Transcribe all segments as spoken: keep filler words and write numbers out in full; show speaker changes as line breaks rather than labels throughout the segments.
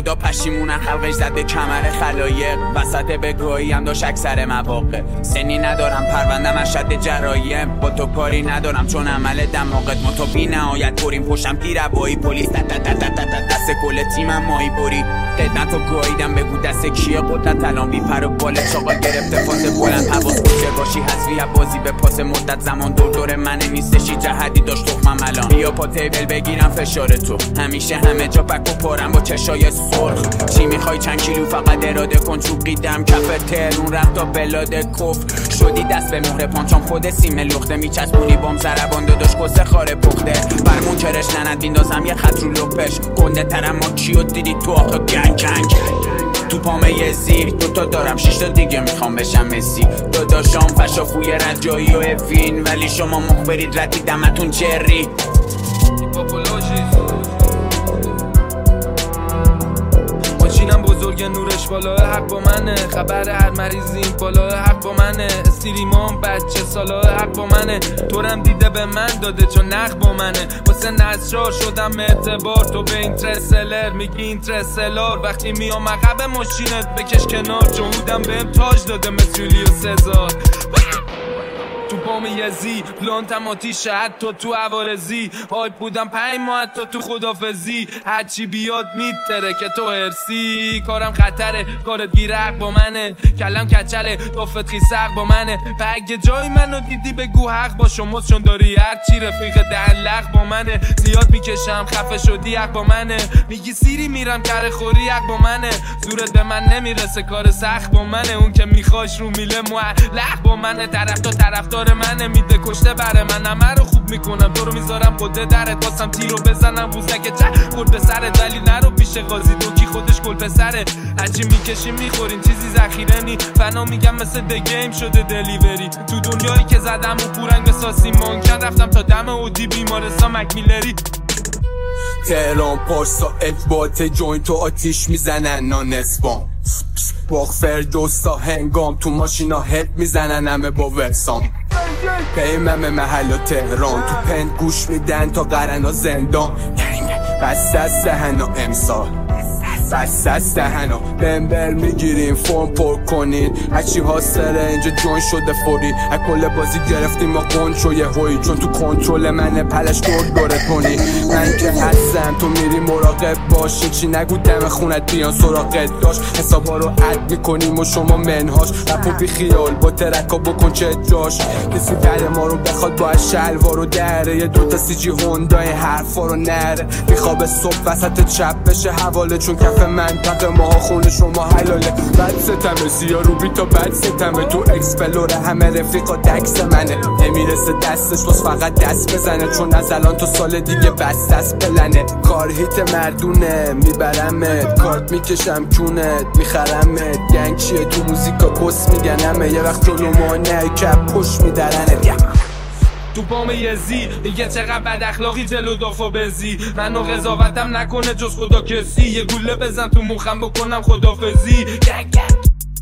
خدا پشیمونن خلقش زد به کمر خلایق. وسط بگاهی هم داشت اکثر مواقع. سنی ندارم پروندم از شد جرایم، با تو کاری ندارم چون عمل دماغت. ما تو بی نهایت بریم پشتم پیروایی پلیس دست کل تیمم ماهی بری. قدمت رو گاییدم بگو دست کیه قدرت الان بی پر و بال چاقا گرفته فاز بلند. حواس بوچه باشی حذفی بازی به پاس مدت زمان دور دور منه نیستشی جهدی داشت تخمم الان. بیا پا تیبل بگیرم فشار تو همیشه همه جا پک و پارم با چشای سرخ. چی میخوای چند کیلو فقط اراده کن چوبیدم کف تهرون رفت تا بلاد کف شدی دست به مهر پانچام خود سیمه لخته میچسبونی بام زربان داداش کسه خاره پخته برمون کرش نند بیندازم یه خط رو لپش گنده ترم ما کیو دیدی تو آخه گنگ گنگ تو پامه یه زیر دوتا دارم شیشتا دیگه میخوام بشم مسی داداشام فشافوی رجایی و افین ولی شما مخبرید ردی دمتون چری
ماشینم بزرگ نورش بالا حق با منه خبر هر مریضیم بالا حق با منه استریمام بچه سالا حق با منه تورم دیده به من داده چون نخ با منه واسه نزشار شدم اعتبار تو به این ترسلر میگی این ترسلار وقتی میام عقب ماشینت بکش کنار جمهودم بهم تاج داده مثل یولیوس سزار تو پام یزی لانتم آتیش حتی تو عوارزی هایپ بودم پنج ماه حتی تو خدافزی هرچی بیاد میتره که تو هرسی کارم خطره کارت گیرق با منه کلم کچله دافت خیسق با منه پگه جای منو دیدی بگو حق با شما چون داری هرچی رفیق دلق با منه زیاد میکشم خفه شدی حق با منه میگی سیری میرم کره خوری حق با منه زورت به من نمیرسه کار سخت با منه اون که میخواش رو میله معلق با منه طرف تا طرف منه میده کشته بره من همه رو خوب میکنم تو رو میذارم خود درت واسم تیرو بزنم بوزک چه خود به سرت ولی نرو پیش قاضی دوکی خودش گل پسره هرچی میکشیم میخورین چیزی ذخیره نی فنا میگم مثل د گیم شده دلیوری تو دنیایی که زدم و پورنگ به ساسی مانکن رفتم تا دم اودی بیمارستان مکمیلری
تهران پارسا ادبات جوین تو آتیش میزنن نان اسپام باق فردوستا هنگام تو ماشینا هد میزنن همه با ورسام پیمم محل تهران تو پند گوش میدن تا قرنا زندان بس از دهنا امسال بس از دهنا بمبر میگیریم فرم پر کنین هرچی حاصله اینجا جون شده فوری از کل بازی گرفتیم ما قنچ یه هوی چون تو کنترل منه پلش دور داره کنی من که هستم تو میری مراقب باشی چی نگو دم خونت بیان سراغت داشت حسابا رو عد میکنیم و شما منهاش رپو بی خیال با ترکا بکن چه جاش کسی در ما رو بخواد با شلوار رو دره یه دوتا سی جی هوندای حرفا رو نره میخواب صبح وسط چپ بشه حواله چون کف منطقه ماها خونه شما حلاله بد ستمه سیا رو بی تا بد ستمه تو اکسپلوره همه رفیقا دکس منه نمیرسه دستش باز فقط دست بزنه چون از الان تا سال دیگه بس دست پلنه کار هیت مردونه میبرمت کارت میکشم کونت میخرمت گنگ چیه تو موزیکا کس میگنمه یه وقت جلو ما نه کپ پش میدرنه
تو پام یزی دیگه چقدر بد اخلاقی جلو دافا بزی منو قضاوتم نکنه جز خدا کسی یه گوله بزن تو مخم بکنم خدافزی گنگ گنگ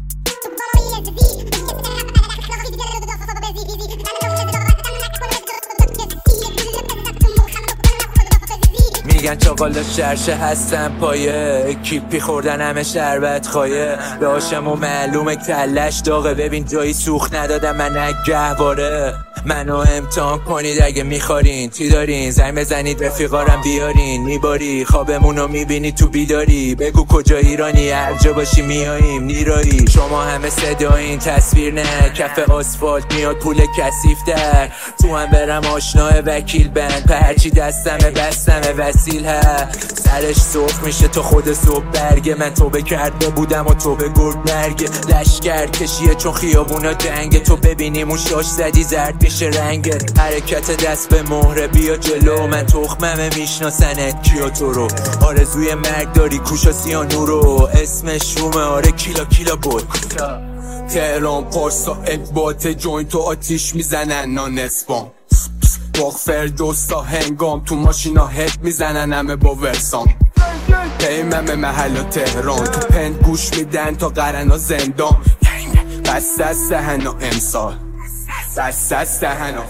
میگن چاقالا شرشه هستن پایه کیپی خوردن همه شربت خواهیه داشم و معلومه کلش داغه ببین جایی سوخت ندادم من نگهواره منو امتحان کنید اگه میخورین چی دارین زنگ بزنید رفیقارم بیارین میباری خوابمونو میبینی تو بیداری بگو کجا ایرانی هر جا باشی میاییم نیرایی شما همه صدایین تصویر نه کف آسفالت میاد پول کثیف در تو هم برم آشناه وکیل بند په هرچی دستمه بستمه وسیل ها سرش سرخ میشه تو خود صبح برگه من توبه کرده بودم و توبه گرد مرگه لشکر کشیه چون خیابونا دنگه تو ببینیم اون شاش زدی زرد میشه رنگت حرکت دست به مهره بیا جلو من تخممه میشناسنت کیا تو رو آرزوی مرگ داری کوشا سیانو رو اسمش رومه آره کیلا کیلا بود
تهران پارسا ادبات جوین تو آتیش میزنن نان اسپام باق فردوستا هنگام تو ماشینا هد میزنن همه با ورسام پیمم محل تهران تو پند گوش میدن تا قرنا زندان بس از دهنا امسال بس از دهنا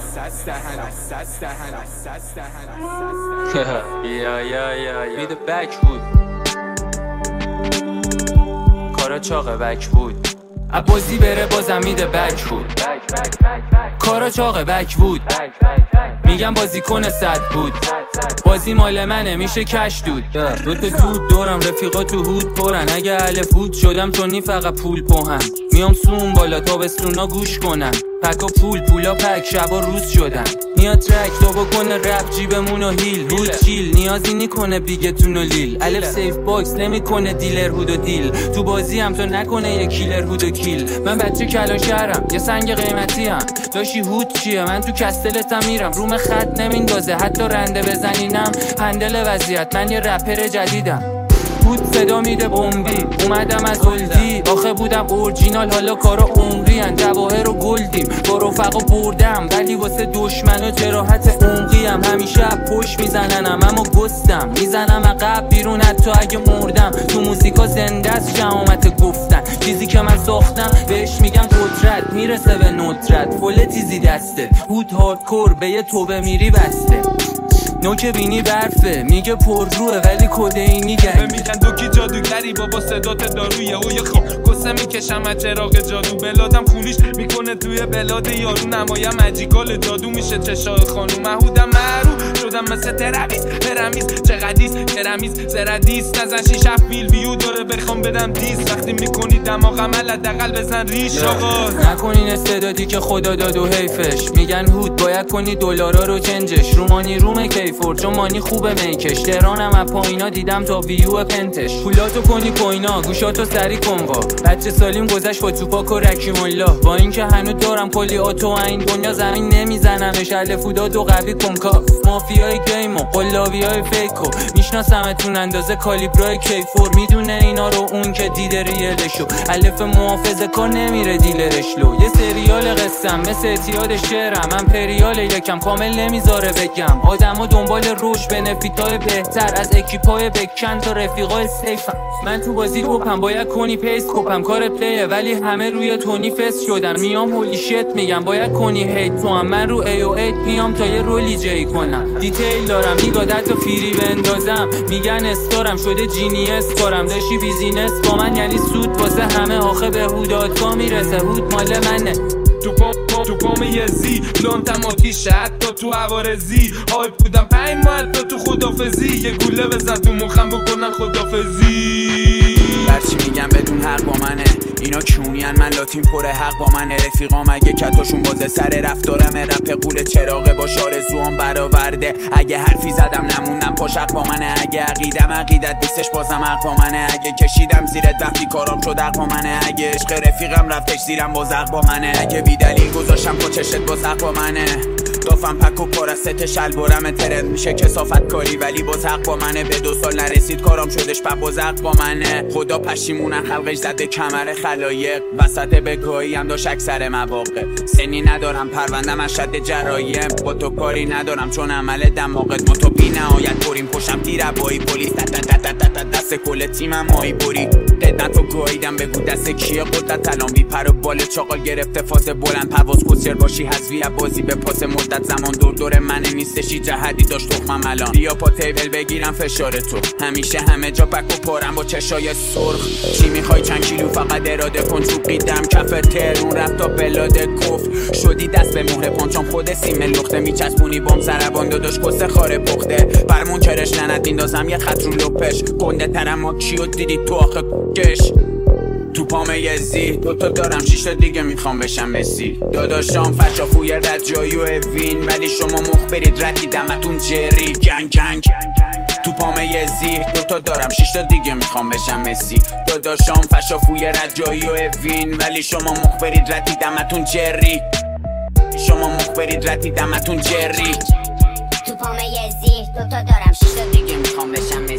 Yeah, yeah, yeah, yeah. Be the backwood. کارا چاقه بک بود عبازی بره بازم میده بک بود کارا چاقه بک بود میگم بازیکن صد بود بازی مال منه میشه کش دود دو تا دود دورم رفیقا تو هود پرن اگه اهل فوت شدم تو نی فقط پول پوهم میام سوم بالا تابستونا گوش کنم پکا پول پولا پک شبا روز شدن میاد ترک تو بکنه رپ جیبمونو هیل هود چیل نیازی نیکنه بیگتون و لیل الف سیف باکس نمیکنه دیلر هود و دیل تو بازی هم تو نکنه یه کیلر هود و کیل من بچه کلا شهرم یه سنگ قیمتی هم داشی هود چیه من تو کستلتم میرم روم خط نمیندازه حتی رنده بزنینم هندل وضعیت من یه رپر جدیدم بود صدا میده بمبی اومدم از ولدی آخه بودم اورجینال حالا کارا عمری ان جواهر و گلدیم با رفقا بردم ولی واسه دشمن و جراحت عمقی هم همیشه پشت میزننم اما گستم میزنم عقب بیرون حتی اگه مردم تو موزیکا زنده است شهامت گفتن چیزی که من ساختم بهش میگن قدرت میرسه به ندرت فل تیزی دسته هود هاردکور به یه توبه میری بسته نوک بینی برفه میگه پر روه ولی کدینی گنگه
میگن دوکی جادوگری بابا صدات دارویه او یه خواب گسه میکشم از چراغ جادو بلادم خونیش میکنه توی بلاد یارو نمایم مجیکال جادو میشه چشای خانوم محودم معروف شدم مثل ترمیز ترمیز چقدیس ترمیز زردیس نزن شیش هفت میل ویو داره بخوام بدم دیس وقتی میکنی دماغم حداقل بزن ریش آقا
نکنین استعدادی که خدا داد و حیفش میگن هود باید کنی دلارا رو چنجش رومانی رومه کیفور چون مانی خوبه میکش تهرانم از پایینا دیدم تا ویو پنتش پولاتو کنی کوینا گوشاتو سری کنقا بچه سالیم گذشت با توپاک و رکیم الله با اینکه هنوز دارم کلی آتو این دنیا زمین نمیزنمش الفودات و قوی کنکا مافیای گیم و قلابی های فیکو میشناسمتون اندازه کالیبرای کیفور میدونه اینا رو اون که دیده ریلشو الف محافظه کار نمیره دیلرش لو یه سریال قسم مثل اعتیاد شعرم من پریال یکم کامل نمیذاره بگم آدمو دنبال روش بنفیتای بهتر از اکیپای بکن تا رفیقای سیفم من تو بازی کوپم باید کنی پیس کوپم کار پلیه ولی همه روی تونی فست شدن میام هولی شت میگم باید کنی هیت تو هم من رو ای او ایت میام تا یه رولی جی کنم دیتیل دارم میگادت و فیری بندازم میگن استارم شده جینیس کارم داشتی بیزینس با من یعنی سود واسه همه آخه به هودات کا میرسه هود مال منه
تو پام تو پام یه زی لانتم آتیشه حتی تو عوارزی آی بودم پنج ماه حتی تو خدافزی یه گوله بزن تو مخم بکنن خدافزی
برچی میگم بدون حق با منه اینا کونین من لاتین پر حق با منه رفیقام اگه کتاشون بازه سر رفتارم رپ قول چراغه با شارزوان برآورده اگه حرفی زدم نموندم پاشق با منه اگه عقیدم عقیدت نیستش بازم حق با منه اگه کشیدم زیرت وقتی کارام شد حق با منه اگه عشق رفیقم رفتش زیرم باز حق با منه اگه بی دلیل گذاشتم پا چشت باز حق با منه دافم پک و پارست شلوارم ترند میشه کسافت کاری ولی باز حق با منه به دو سال نرسید کارام شدش پا باز حق با منه خدا پشیمونن خلقش زده کمر خلایق وسط بگاهی هم داشت اکثر مواقع سنی ندارم پروندم از شد جرایم با تو کاری ندارم چون عمل دماغت متو بی نهایت بریم پشم تیر عبایی پلیس دست کل تیمم مایی بری قدنت و گاهیدم بگو دست کیه قدرت الان بی پر و بال چاقال گرفته فاز بلند پرواز کسر باشی حذوی بازی به پاس مدت زمان دور دور من نیستشی جهدی داشت تخمم الان بیا پا تیبل بگیرم فشار تو همیشه همه جا بک و پارم با چشای سرخ چی میخوای چند کیلو فقط اراده کن چوبیدم کف ترون رفت تا بلاد کف شدی دست به مهر پانچام خود سیم لخته میچسبونی بام سربان داداش کسه خاره پخته برمون چرش لنت میندازم یه خط رو لپش گنده ترم ما کیو دیدی تو آخه کش تو پام یه زی دوتا دارم شیشتا دیگه میخوام بشم مسی داداشام فشافوی رد جایی و اوین ولی شما مخبرید ردی دمتون جری گنگ گنگ تو پام یه زی دوتا دارم شیشتا دیگه میخوام بشم مسی داداشام فشافوی رد جایی و اوین ولی شما مخبرید ردی دمتون جری شما مخبرید ردی دمتون جری
تو پام یه زی دوتا دارم شیشتا دیگه میخوام بشم مسی